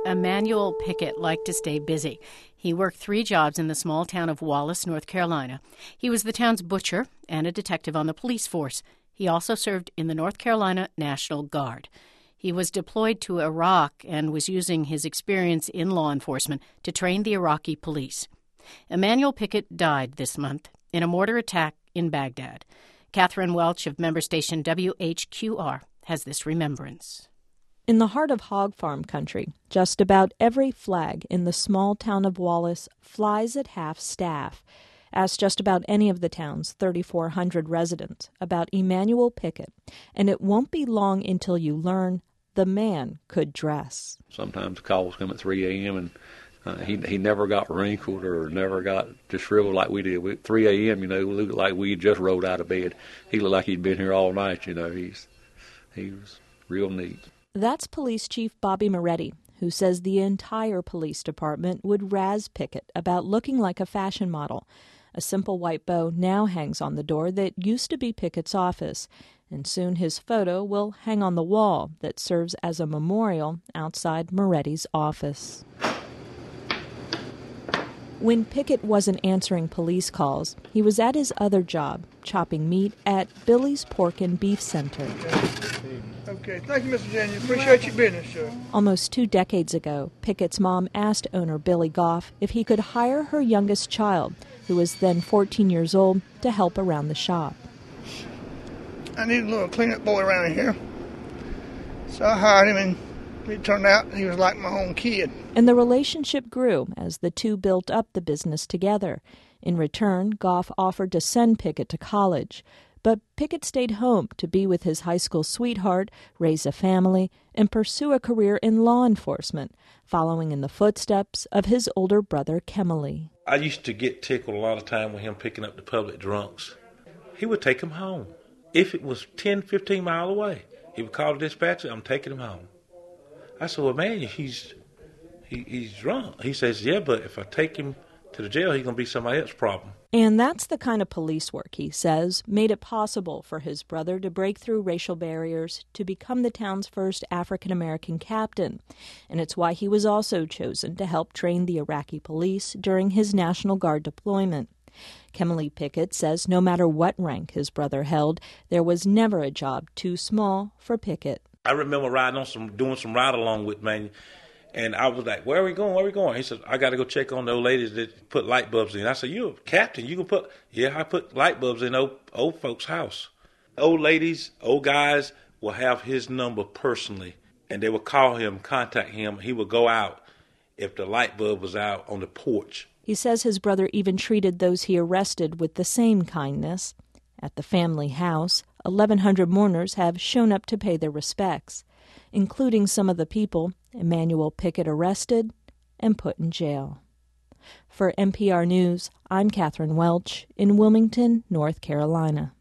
Emmanuel Pickett liked to stay busy. He worked 3 jobs in the small town of Wallace, North Carolina. He was the town's butcher and a detective on the police force. He also served in the North Carolina National Guard. He was deployed to Iraq and was using his experience in law enforcement to train the Iraqi police. Emmanuel Pickett died this month in a mortar attack in Baghdad. Catherine Welch of member station WHQR has this remembrance. In the heart of hog farm country, just about every flag in the small town of Wallace flies at half-staff. Ask just about any of the town's 3,400 residents about Emmanuel Pickett, and it won't be long until you learn the man could dress. Sometimes the calls come at 3 a.m. and he never got wrinkled or never got just shriveled like we did. At 3 a.m., we looked like we just rolled out of bed. He looked like he'd been here all night, He was real neat. That's Police Chief Bobby Moretti, who says the entire police department would razz Pickett about looking like a fashion model. A simple white bow now hangs on the door that used to be Pickett's office, and soon his photo will hang on the wall that serves as a memorial outside Moretti's office. When Pickett wasn't answering police calls, he was at his other job, chopping meat at Billy's Pork and Beef Center. Okay, thank you, Mr. Daniel. Appreciate your business, sir. Almost 2 decades ago, Pickett's mom asked owner Billy Goff if he could hire her youngest child, who was then 14 years old, to help around the shop. I need a little cleanup boy around here. So I hired him, and it turned out he was like my own kid. And the relationship grew as the two built up the business together. In return, Goff offered to send Pickett to college. But Pickett stayed home to be with his high school sweetheart, raise a family, and pursue a career in law enforcement, following in the footsteps of his older brother, Kemley. I used to get tickled a lot of time with him picking up the public drunks. He would take them home. If it was 10, 15 miles away, he would call the dispatcher, I'm taking him home. I said, well, man, he's drunk. He says, yeah, but if I take him to the jail, he's going to be somebody else's problem. And that's the kind of police work, he says, made it possible for his brother to break through racial barriers to become the town's first African-American captain. And it's why he was also chosen to help train the Iraqi police during his National Guard deployment. Kemley Pickett says no matter what rank his brother held, there was never a job too small for Pickett. I remember doing some ride-along with man. And I was like, where are we going? Where are we going? He said, I got to go check on the old ladies that put light bulbs in. I said, you're a captain. You can put, yeah, I put light bulbs in old folks' house. Old ladies, old guys will have his number personally. And they would call him, contact him. He would go out if the light bulb was out on the porch. He says his brother even treated those he arrested with the same kindness. At the family house, 1,100 mourners have shown up to pay their respects, including some of the people Emmanuel Pickett arrested and put in jail. For NPR News, I'm Catherine Welch in Wilmington, North Carolina.